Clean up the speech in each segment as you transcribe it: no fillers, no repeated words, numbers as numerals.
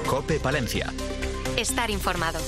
COPE Palencia. Estar informado.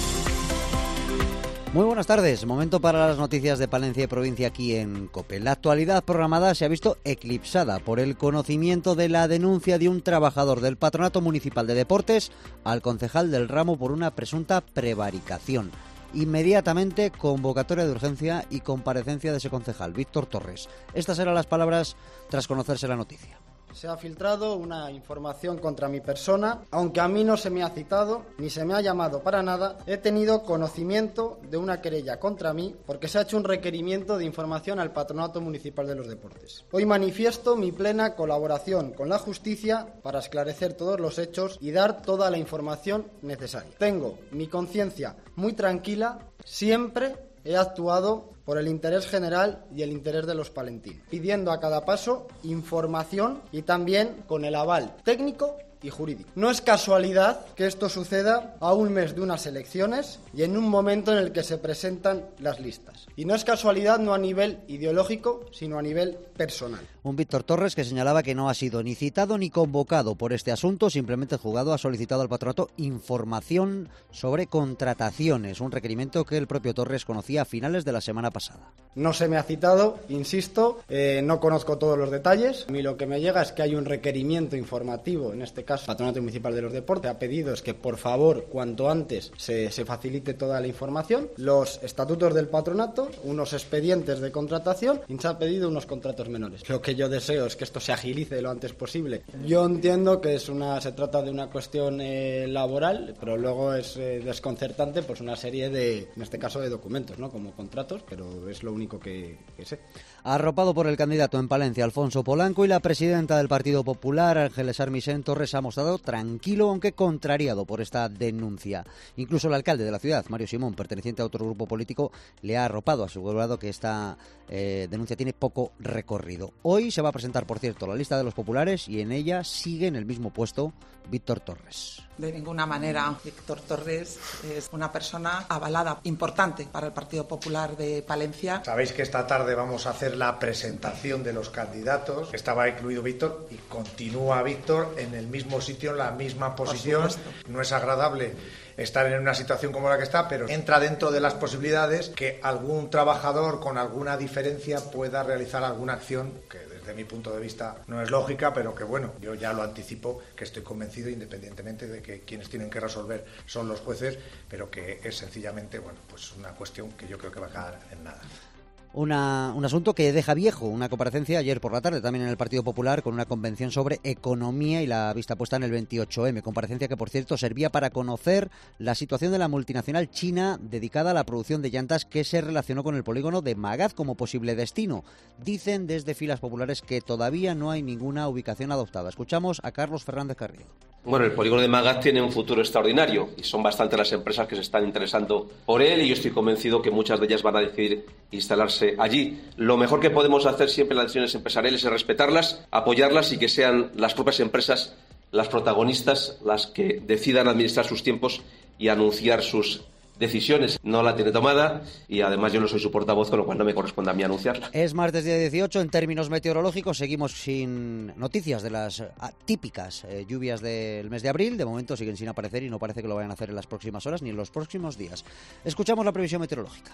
Muy buenas tardes, momento para las noticias de Palencia y provincia aquí en COPE. La actualidad programada se ha visto eclipsada por el conocimiento de la denuncia de un trabajador del Patronato Municipal de Deportes al concejal del ramo por una presunta prevaricación. Inmediatamente convocatoria de urgencia y comparecencia de ese concejal, Víctor Torres. Estas eran las palabras tras conocerse la noticia. Se ha filtrado una información contra mi persona, aunque a mí no se me ha citado ni se me ha llamado para nada. He tenido conocimiento de una querella contra mí porque se ha hecho un requerimiento de información al Patronato Municipal de los Deportes. Hoy manifiesto mi plena colaboración con la justicia para esclarecer todos los hechos y dar toda la información necesaria. Tengo mi conciencia muy tranquila, siempre he actuado por el interés general y el interés de los palentinos, pidiendo a cada paso información y también con el aval técnico y jurídico. No es casualidad que esto suceda a un mes de unas elecciones y en un momento en el que se presentan las listas. Y no es casualidad no a nivel ideológico, sino a nivel personal. Un Víctor Torres que señalaba que no ha sido ni citado ni convocado por este asunto, simplemente el juzgado ha solicitado al patronato información sobre contrataciones, un requerimiento que el propio Torres conocía a finales de la semana pasada. No se me ha citado, insisto, no conozco todos los detalles. A mí lo que me llega es que hay un requerimiento informativo, en este caso Patronato Municipal de los Deportes ha pedido es que por favor cuanto antes se facilite toda la información, los estatutos del patronato, unos expedientes de contratación y se ha pedido unos contratos menores. Lo que yo deseo es que esto se agilice lo antes posible. Yo entiendo que se trata de una cuestión laboral, pero luego es desconcertante pues una serie de, en este caso de documentos, ¿no? Como contratos, pero es lo único que sé. Arropado por el candidato en Palencia, Alfonso Polanco, y la presidenta del Partido Popular, Ángeles Armisen, Torres ha mostrado tranquilo, aunque contrariado por esta denuncia. Incluso el alcalde de la ciudad, Mario Simón, perteneciente a otro grupo político, le ha arropado, asegurado que esta denuncia tiene poco recorrido. Hoy se va a presentar, por cierto, la lista de los populares y en ella sigue en el mismo puesto Víctor Torres. De ninguna manera, Víctor Torres es una persona avalada, importante para el Partido Popular de Palencia. Sabéis que esta tarde vamos a hacer la presentación de los candidatos. Estaba incluido Víctor y continúa Víctor en el mismo sitio, en la misma posición. No es agradable estar en una situación como la que está, pero entra dentro de las posibilidades que algún trabajador con alguna diferencia pueda realizar alguna acción que desde mi punto de vista no es lógica, pero que bueno, yo ya lo anticipo, que estoy convencido, independientemente de que quienes tienen que resolver son los jueces, pero que es sencillamente, bueno, pues una cuestión que yo creo que va a quedar en nada. Un asunto que deja viejo, una comparecencia ayer por la tarde también en el Partido Popular con una convención sobre economía y la vista puesta en el 28M, comparecencia que por cierto servía para conocer la situación de la multinacional china dedicada a la producción de llantas que se relacionó con el polígono de Magaz como posible destino. Dicen desde filas populares que todavía no hay ninguna ubicación adoptada. Escuchamos a Carlos Fernández Carrillo. Bueno, el polígono de Magaz tiene un futuro extraordinario y son bastantes las empresas que se están interesando por él y yo estoy convencido que muchas de ellas van a decidir instalarse allí. Lo mejor que podemos hacer siempre en las decisiones empresariales es respetarlas, apoyarlas y que sean las propias empresas las protagonistas las que decidan administrar sus tiempos y anunciar sus decisiones. No la tiene tomada y además yo no soy su portavoz, con lo cual no me corresponde a mí anunciarla. Es martes día 18, en términos meteorológicos seguimos sin noticias de las típicas lluvias del mes de abril. De momento siguen sin aparecer y no parece que lo vayan a hacer en las próximas horas ni en los próximos días. Escuchamos la previsión meteorológica.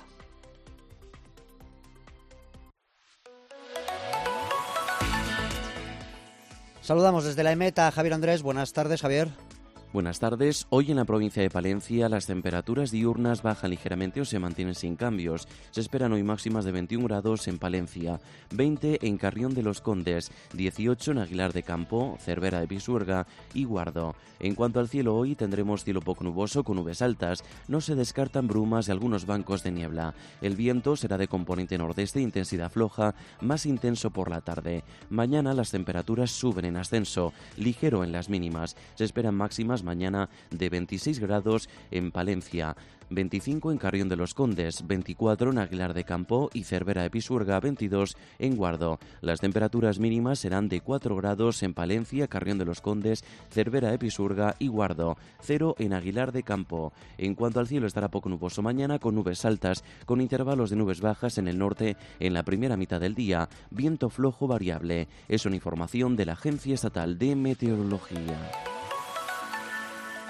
Saludamos desde la EMET a Javier Andrés. Buenas tardes, Javier. Buenas tardes. Hoy en la provincia de Palencia las temperaturas diurnas bajan ligeramente o se mantienen sin cambios. Se esperan hoy máximas de 21 grados en Palencia, 20 en Carrión de los Condes, 18 en Aguilar de Campo, Cervera de Pisuerga y Guardo. En cuanto al cielo, hoy tendremos cielo poco nuboso con nubes altas. No se descartan brumas y algunos bancos de niebla. El viento será de componente nordeste, intensidad floja, más intenso por la tarde. Mañana las temperaturas suben en ascenso, ligero en las mínimas. Se esperan máximas mañana de 26 grados en Palencia, 25 en Carrión de los Condes, 24 en Aguilar de Campo y Cervera de Pisuerga, 22 en Guardo. Las temperaturas mínimas serán de 4 grados en Palencia, Carrión de los Condes, Cervera de Pisuerga y Guardo, 0 en Aguilar de Campo. En cuanto al cielo, estará poco nuboso mañana con nubes altas, con intervalos de nubes bajas en el norte en la primera mitad del día, viento flojo variable. Es una información de la Agencia Estatal de Meteorología.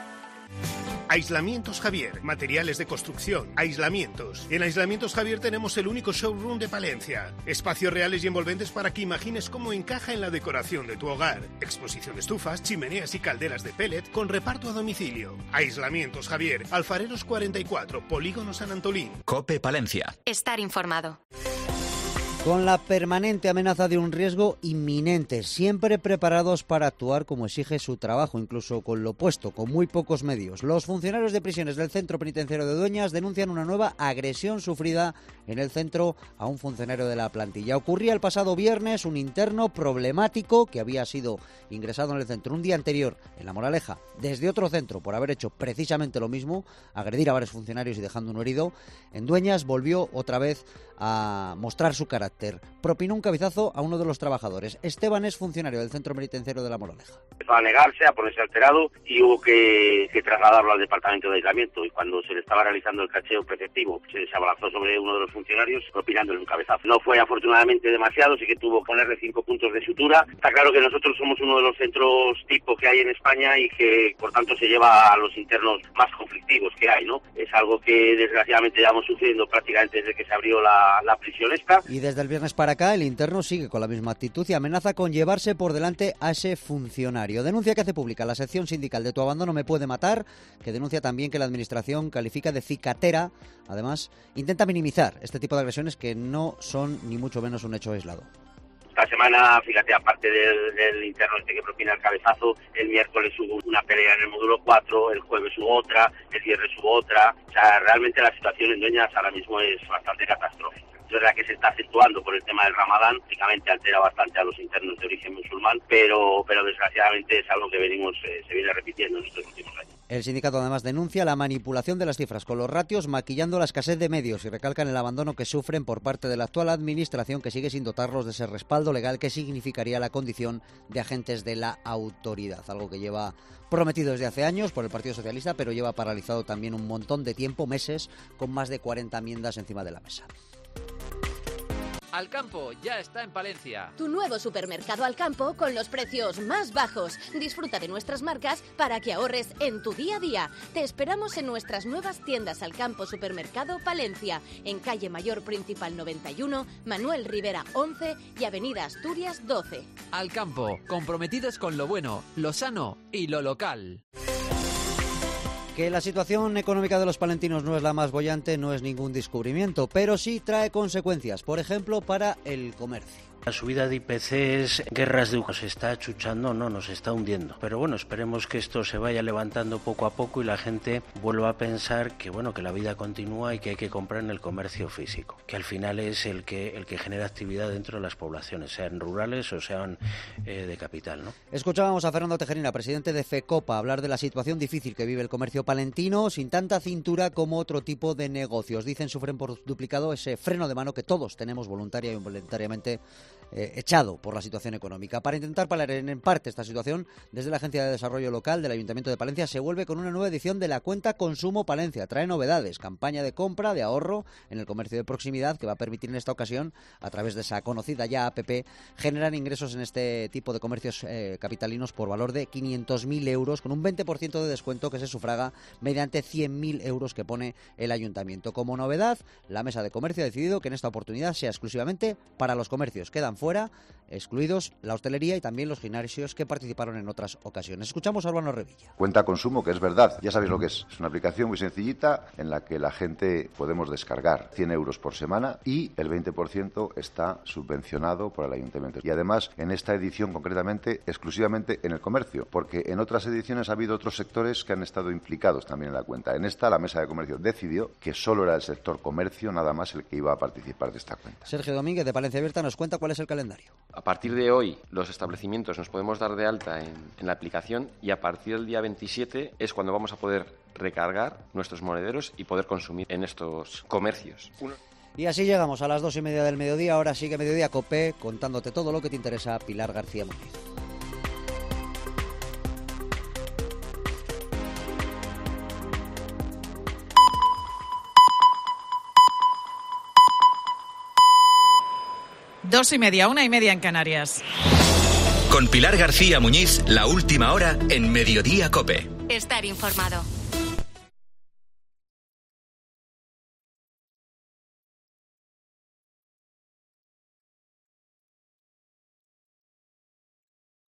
Aislamientos Javier, materiales de construcción, aislamientos. En Aislamientos Javier tenemos el único showroom de Palencia. Espacios reales y envolventes para que imagines cómo encaja en la decoración de tu hogar. Exposición de estufas, chimeneas y calderas de pellet con reparto a domicilio. Aislamientos Javier, Alfareros 44, Polígono San Antolín. COPE Palencia. Estar informado. Con la permanente amenaza de un riesgo inminente, siempre preparados para actuar como exige su trabajo, incluso con lo opuesto, con muy pocos medios. Los funcionarios de prisiones del Centro Penitenciario de Dueñas denuncian una nueva agresión sufrida en el centro a un funcionario de la plantilla. Ocurría el pasado viernes un interno problemático que había sido ingresado en el centro un día anterior en La Moraleja desde otro centro por haber hecho precisamente lo mismo, agredir a varios funcionarios y dejando uno herido. En Dueñas volvió otra vez a mostrar su carácter. Propinó un cabezazo a uno de los trabajadores. Esteban es funcionario del Centro Penitenciario de La Moraleja. Empezó a negarse, a ponerse alterado y hubo que trasladarlo al departamento de aislamiento. Y cuando se le estaba realizando el cacheo preceptivo, se abalanzó sobre uno de los funcionarios propinándole un cabezazo. No fue afortunadamente demasiado, sí que tuvo que ponerle 5 puntos de sutura. Está claro que nosotros somos uno de los centros tipo que hay en España y que por tanto se lleva a los internos más conflictivos que hay, ¿no? Es algo que desgraciadamente llevamos sufriendo prácticamente desde que se abrió la prisión esta. Y desde el viernes para acá el interno sigue con la misma actitud y amenaza con llevarse por delante a ese funcionario. Denuncia que hace pública la sección sindical de Tu Abandono Me Puede Matar, que denuncia también que la administración califica de cicatera. Además, intenta minimizar este tipo de agresiones que no son ni mucho menos un hecho aislado. Esta semana, fíjate, aparte del interno que propina el cabezazo, el miércoles hubo una pelea en el módulo 4, el jueves hubo otra, el viernes hubo otra. O sea, realmente la situación en Dueñas ahora mismo es bastante catastrófica. Es verdad que se está acentuando por el tema del Ramadán, lógicamente altera bastante a los internos de origen musulmán, pero desgraciadamente es algo que se viene repitiendo en estos últimos años. El sindicato además denuncia la manipulación de las cifras con los ratios, maquillando la escasez de medios y recalcan el abandono que sufren por parte de la actual administración, que sigue sin dotarlos de ese respaldo legal que significaría la condición de agentes de la autoridad, algo que lleva prometido desde hace años por el Partido Socialista, pero lleva paralizado también un montón de tiempo, meses, con más de 40 enmiendas encima de la mesa. Alcampo ya está en Palencia. Tu nuevo supermercado Alcampo con los precios más bajos. Disfruta de nuestras marcas para que ahorres en tu día a día. Te esperamos en nuestras nuevas tiendas Alcampo Supermercado Palencia, en calle Mayor Principal 91, Manuel Rivera 11 y avenida Asturias 12. Alcampo, comprometidos con lo bueno, lo sano y lo local. Que la situación económica de los palentinos no es la más boyante no es ningún descubrimiento, pero sí trae consecuencias, por ejemplo, para el comercio. La subida de IPCs, guerras de nos está achuchando, no, nos está hundiendo. Pero bueno, esperemos que esto se vaya levantando poco a poco y la gente vuelva a pensar que bueno, que la vida continúa y que hay que comprar en el comercio físico, que al final es el que genera actividad dentro de las poblaciones, sean rurales o sean de capital, ¿no? Escuchábamos a Fernando Tejerina, presidente de FECOPA, hablar de la situación difícil que vive el comercio palentino, sin tanta cintura como otro tipo de negocios. Dicen sufren por duplicado ese freno de mano que todos tenemos voluntaria y involuntariamente echado por la situación económica. Para intentar paliar en parte esta situación, desde la Agencia de Desarrollo Local del Ayuntamiento de Palencia se vuelve con una nueva edición de la cuenta Consumo Palencia. Trae novedades, campaña de compra, de ahorro en el comercio de proximidad, que va a permitir en esta ocasión, a través de esa conocida ya APP, generar ingresos en este tipo de comercios capitalinos por valor de 500.000 euros, con un 20% de descuento que se sufraga mediante 100.000 euros que pone el Ayuntamiento. Como novedad, la Mesa de Comercio ha decidido que en esta oportunidad sea exclusivamente para los comercios. Quedan fuera, excluidos la hostelería y también los gimnasios que participaron en otras ocasiones. Escuchamos a Urbano Revilla. Cuenta Consumo, que es verdad, ya sabéis lo que es. Es una aplicación muy sencillita en la que la gente podemos descargar 100 euros por semana y el 20% está subvencionado por el Ayuntamiento. Y además, en esta edición concretamente, exclusivamente en el comercio, porque en otras ediciones ha habido otros sectores que han estado implicados también en la cuenta. En esta, la Mesa de Comercio decidió que solo era el sector comercio nada más el que iba a participar de esta cuenta. Sergio Domínguez, de Palencia Abierta, nos cuenta cuál es el calendario. A partir de hoy, los establecimientos nos podemos dar de alta en la aplicación y a partir del día 27 es cuando vamos a poder recargar nuestros monederos y poder consumir en estos comercios. Y así llegamos a las 2:30 del mediodía. Ahora sigue Mediodía Cope, contándote todo lo que te interesa. Pilar García Muñiz. Dos y media, 1:30 en Canarias. Con Pilar García Muñiz, la última hora en Mediodía Cope. Estar informado.